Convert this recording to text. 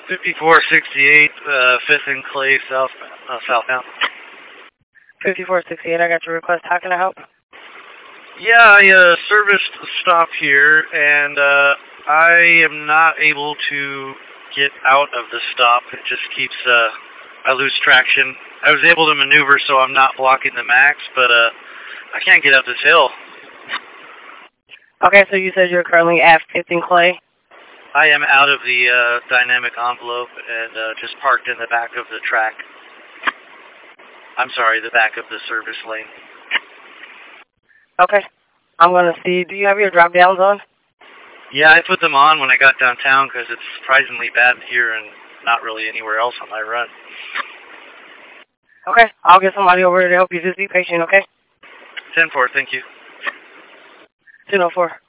5468, 5th and Clay, southbound. 5468, I got your request. How can I help? Yeah, I serviced the stop here, and I am not able to get out of the stop. It just keeps, I lose traction. I was able to maneuver so I'm not blocking the max, but I can't get up this hill. Okay, so you said you're currently at 5th and Clay? I am out of the dynamic envelope and just parked in the back of the track. I'm sorry, the back of the service lane. Okay. I'm going to see. Do you have your drop downs on? Yeah, I put them on when I got downtown because it's surprisingly bad here and not really anywhere else on my run. Okay. I'll get somebody over to help you. Just be patient, okay? 10-4, thank you. 10-4.